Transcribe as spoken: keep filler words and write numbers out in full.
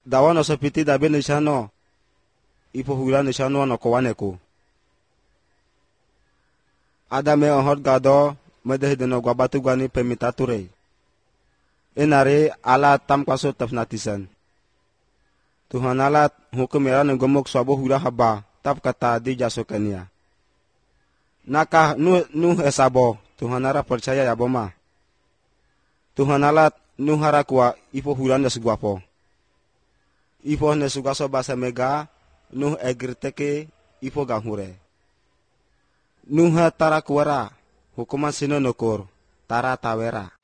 dawa no sepiti dabe nisano ipo hula nisano no kowaneku adame ohot gado medehideno gwabatu gani pemitature enare ala tam kwaso tafnatisan Tuhan alat hukum meran gemuk sabo hula haba tap kata di jasokania nakah nu nu esabo Tuhan ara percaya ya boma Tuhan alat nu harakwa ipo hula nesguapo ipo nesugaso basa mega nu egirteke ipo ganghure nu ha tara kuara hukuman sino nokur tara tawera